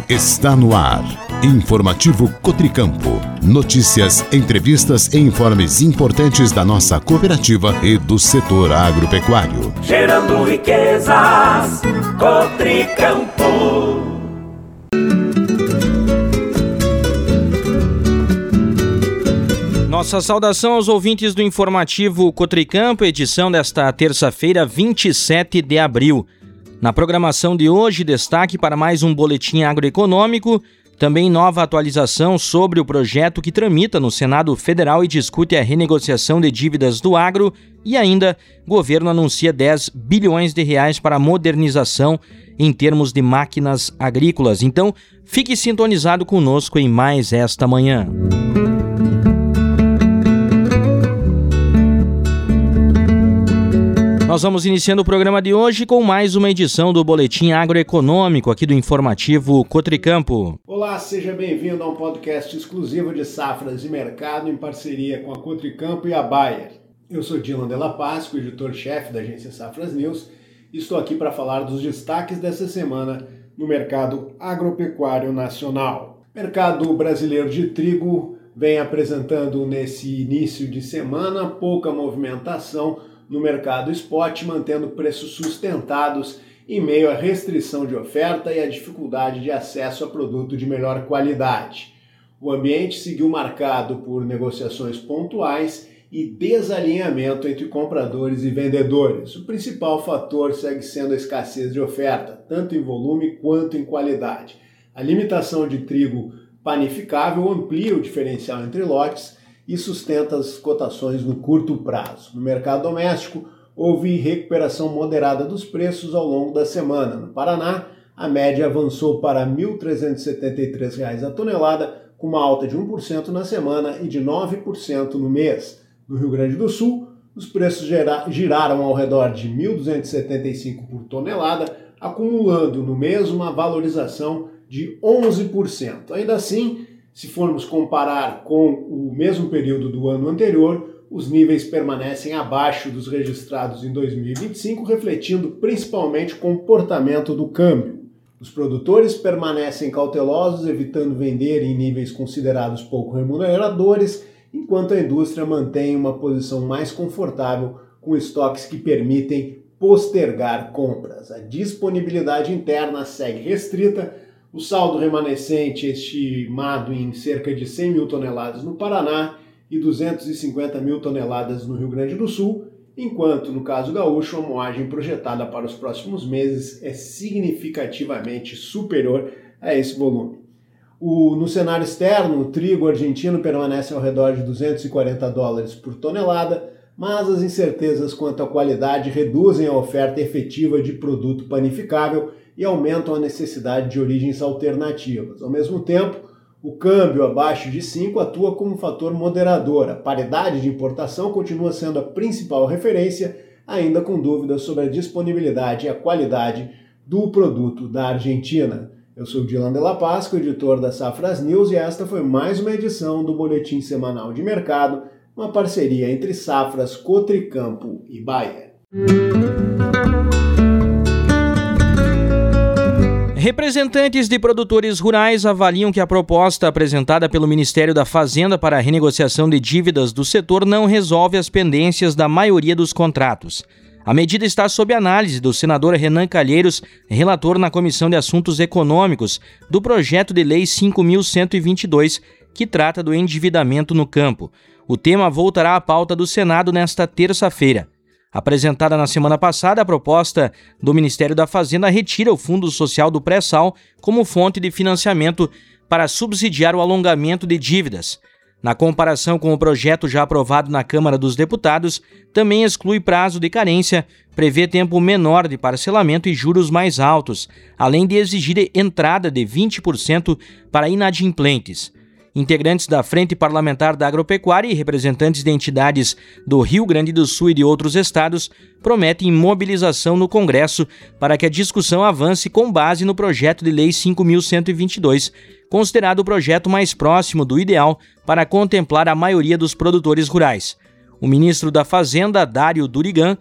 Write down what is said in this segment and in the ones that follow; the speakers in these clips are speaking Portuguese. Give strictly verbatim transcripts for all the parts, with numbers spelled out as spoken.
Está no ar. Informativo Cotricampo. Notícias, entrevistas e informes importantes da nossa cooperativa e do setor agropecuário. Gerando riquezas, Cotricampo. Nossa saudação aos ouvintes do Informativo Cotricampo, edição desta terça-feira, vinte e sete de abril. Na programação de hoje, destaque para mais um boletim agroeconômico, também nova atualização sobre o projeto que tramita no Senado Federal e discute a renegociação de dívidas do agro e ainda, governo anuncia dez bilhões de reais para modernização em termos de máquinas agrícolas. Então, fique sintonizado conosco em mais esta manhã. Nós vamos iniciando o programa de hoje com mais uma edição do Boletim Agroeconômico aqui do Informativo Cotricampo. Olá, seja bem-vindo a um podcast exclusivo de safras e mercado em parceria com a Cotricampo e a Bayer. Eu sou Dylan Della Paz, editor-chefe da agência Safras News, e estou aqui para falar dos destaques dessa semana no mercado agropecuário nacional. O mercado brasileiro de trigo vem apresentando nesse início de semana pouca movimentação no mercado spot, mantendo preços sustentados em meio à restrição de oferta e à dificuldade de acesso a produto de melhor qualidade. O ambiente seguiu marcado por negociações pontuais e desalinhamento entre compradores e vendedores. O principal fator segue sendo a escassez de oferta, tanto em volume quanto em qualidade. A limitação de trigo panificável amplia o diferencial entre lotes e sustenta as cotações no curto prazo. No mercado doméstico, houve recuperação moderada dos preços ao longo da semana. No Paraná, a média avançou para mil trezentos e setenta e três reais a tonelada, com uma alta de um por cento na semana e de nove por cento no mês. No Rio Grande do Sul, os preços giraram ao redor de mil duzentos e setenta e cinco por tonelada, acumulando no mês uma valorização de onze por cento. Ainda assim, se formos comparar com o mesmo período do ano anterior, os níveis permanecem abaixo dos registrados em dois mil e vinte e cinco, refletindo principalmente o comportamento do câmbio. Os produtores permanecem cautelosos, evitando vender em níveis considerados pouco remuneradores, enquanto a indústria mantém uma posição mais confortável com estoques que permitem postergar compras. A disponibilidade interna segue restrita. O saldo remanescente é estimado em cerca de cem mil toneladas no Paraná e duzentos e cinquenta mil toneladas no Rio Grande do Sul, enquanto, no caso gaúcho, a moagem projetada para os próximos meses é significativamente superior a esse volume. O, no cenário externo, o trigo argentino permanece ao redor de duzentos e quarenta dólares por tonelada, mas as incertezas quanto à qualidade reduzem a oferta efetiva de produto panificável e aumentam a necessidade de origens alternativas. Ao mesmo tempo, o câmbio abaixo de cinco atua como um fator moderador. A paridade de importação continua sendo a principal referência, ainda com dúvidas sobre a disponibilidade e a qualidade do produto da Argentina. Eu sou Dylan Della Paz, editor da Safras News, e esta foi mais uma edição do Boletim Semanal de Mercado, uma parceria entre Safras, Cotricampo e Bayer. Representantes de produtores rurais avaliam que a proposta apresentada pelo Ministério da Fazenda para a renegociação de dívidas do setor não resolve as pendências da maioria dos contratos. A medida está sob análise do senador Renan Calheiros, relator na Comissão de Assuntos Econômicos, do projeto de lei cinco mil cento e vinte e dois, que trata do endividamento no campo. O tema voltará à pauta do Senado nesta terça-feira. Apresentada na semana passada, a proposta do Ministério da Fazenda retira o Fundo Social do Pré-Sal como fonte de financiamento para subsidiar o alongamento de dívidas. Na comparação com o projeto já aprovado na Câmara dos Deputados, também exclui prazo de carência, prevê tempo menor de parcelamento e juros mais altos, além de exigir entrada de vinte por cento para inadimplentes. Integrantes da Frente Parlamentar da Agropecuária e representantes de entidades do Rio Grande do Sul e de outros estados prometem mobilização no Congresso para que a discussão avance com base no projeto de lei cinco mil cento e vinte e dois, considerado o projeto mais próximo do ideal para contemplar a maioria dos produtores rurais. O ministro da Fazenda, Dário Durigan,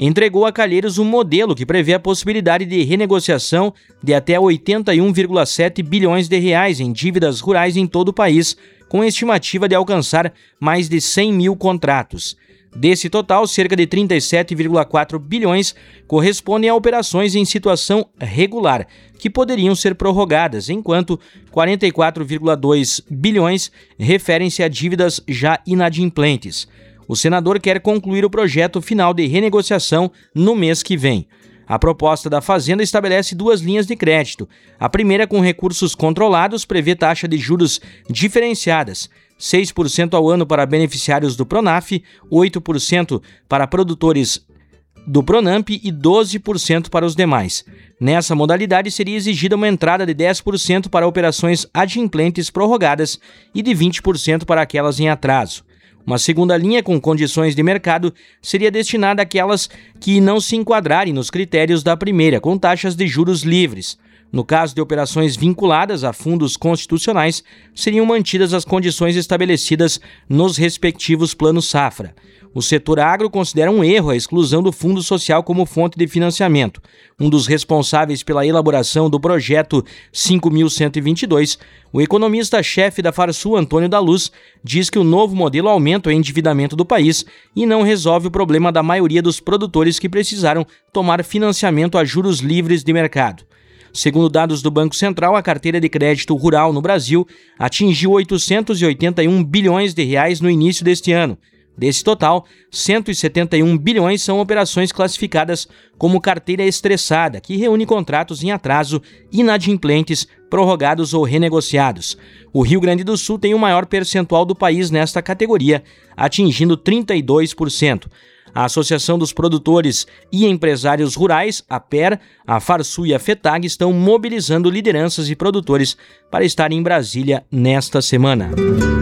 entregou a Calheiros um modelo que prevê a possibilidade de renegociação de até oitenta e um vírgula sete bilhões de reais em dívidas rurais em todo o país, com estimativa de alcançar mais de cem mil contratos. Desse total, cerca de trinta e sete vírgula quatro bilhões correspondem a operações em situação regular, que poderiam ser prorrogadas, enquanto quarenta e quatro vírgula dois bilhões referem-se a dívidas já inadimplentes. O senador quer concluir o projeto final de renegociação no mês que vem. A proposta da Fazenda estabelece duas linhas de crédito. A primeira, com recursos controlados, prevê taxa de juros diferenciadas, seis por cento ao ano para beneficiários do Pronaf, oito por cento para produtores do Pronamp e doze por cento para os demais. Nessa modalidade, seria exigida uma entrada de dez por cento para operações adimplentes prorrogadas e de vinte por cento para aquelas em atraso. Uma segunda linha, com condições de mercado, seria destinada àquelas que não se enquadrarem nos critérios da primeira, com taxas de juros livres. No caso de operações vinculadas a fundos constitucionais, seriam mantidas as condições estabelecidas nos respectivos planos safra. O setor agro considera um erro a exclusão do Fundo Social como fonte de financiamento. Um dos responsáveis pela elaboração do projeto cinco mil cento e vinte e dois, o economista-chefe da Farsul, Antônio da Luz, diz que o novo modelo aumenta o endividamento do país e não resolve o problema da maioria dos produtores que precisaram tomar financiamento a juros livres de mercado. Segundo dados do Banco Central, a carteira de crédito rural no Brasil atingiu oitocentos e oitenta e um bilhões de reais no início deste ano. Desse total, cento e setenta e um bilhões são operações classificadas como carteira estressada, que reúne contratos em atraso, inadimplentes, prorrogados ou renegociados. O Rio Grande do Sul tem o maior percentual do país nesta categoria, atingindo trinta e dois por cento. A Associação dos Produtores e Empresários Rurais, a P E R, a Farsul e a FETAG estão mobilizando lideranças e produtores para estarem em Brasília nesta semana.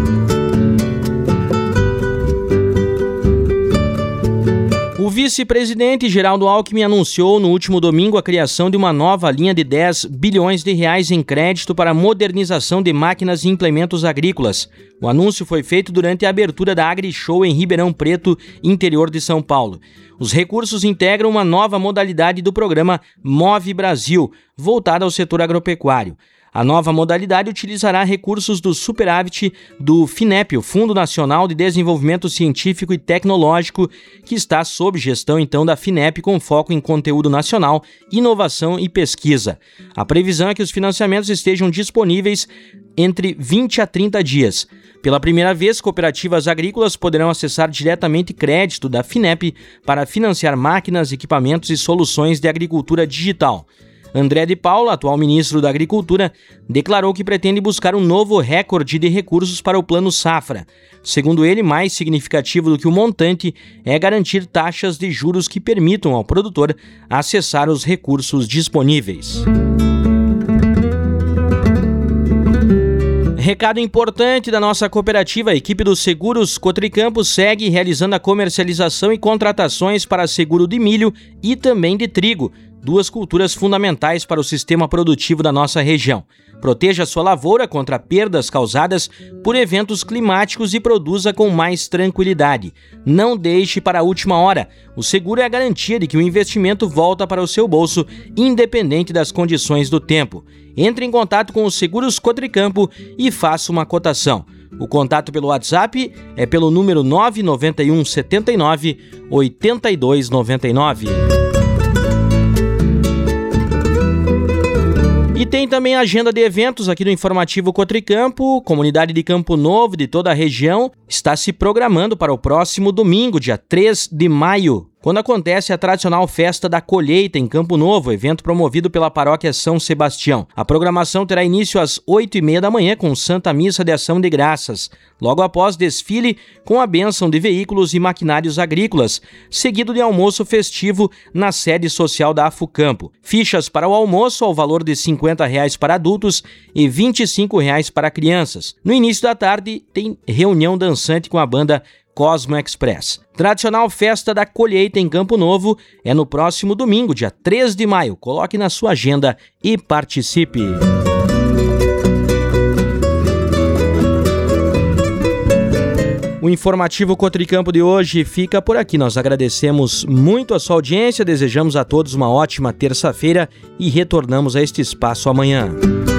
O vice-presidente Geraldo Alckmin anunciou no último domingo a criação de uma nova linha de dez bilhões de reais em crédito para a modernização de máquinas e implementos agrícolas. O anúncio foi feito durante a abertura da AgriShow em Ribeirão Preto, interior de São Paulo. Os recursos integram uma nova modalidade do programa Move Brasil, voltada ao setor agropecuário. A nova modalidade utilizará recursos do superávit do FINEP, o Fundo Nacional de Desenvolvimento Científico e Tecnológico, que está sob gestão então da FINEP, com foco em conteúdo nacional, inovação e pesquisa. A previsão é que os financiamentos estejam disponíveis entre vinte a trinta dias. Pela primeira vez, cooperativas agrícolas poderão acessar diretamente crédito da FINEP para financiar máquinas, equipamentos e soluções de agricultura digital. André de Paula, atual ministro da Agricultura, declarou que pretende buscar um novo recorde de recursos para o Plano Safra. Segundo ele, mais significativo do que o montante é garantir taxas de juros que permitam ao produtor acessar os recursos disponíveis. Recado importante da nossa cooperativa, a equipe dos Seguros Cotricampo segue realizando a comercialização e contratações para seguro de milho e também de trigo, duas culturas fundamentais para o sistema produtivo da nossa região. Proteja sua lavoura contra perdas causadas por eventos climáticos e produza com mais tranquilidade. Não deixe para a última hora. O seguro é a garantia de que o investimento volta para o seu bolso, independente das condições do tempo. Entre em contato com os Seguros Cotricampo e faça uma cotação. O contato pelo WhatsApp é pelo número nove nove um sete nove oito dois nove nove. E tem também a agenda de eventos aqui do Informativo Cotricampo. Comunidade de Campo Novo, de toda a região, está se programando para o próximo domingo, dia três de maio, quando acontece a tradicional Festa da Colheita em Campo Novo, evento promovido pela Paróquia São Sebastião. A programação terá início às oito e meia da manhã com Santa Missa de Ação de Graças. Logo após, desfile com a bênção de veículos e maquinários agrícolas, seguido de almoço festivo na sede social da Afucampo. Fichas para o almoço ao valor de cinquenta reais para adultos e vinte e cinco reais para crianças. No início da tarde, tem reunião dançante com a banda Cosmo Express. Tradicional Festa da Colheita em Campo Novo é no próximo domingo, dia três de maio. Coloque na sua agenda e participe. O informativo Cotricampo de hoje fica por aqui. Nós agradecemos muito a sua audiência, desejamos a todos uma ótima terça-feira e retornamos a este espaço amanhã.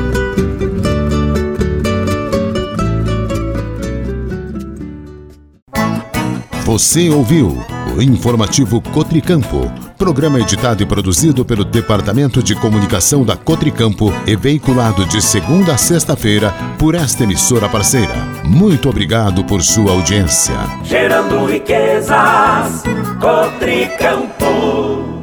Você ouviu o informativo Cotricampo, programa editado e produzido pelo Departamento de Comunicação da Cotricampo e veiculado de segunda a sexta-feira por esta emissora parceira. Muito obrigado por sua audiência. Gerando riquezas, Cotricampo.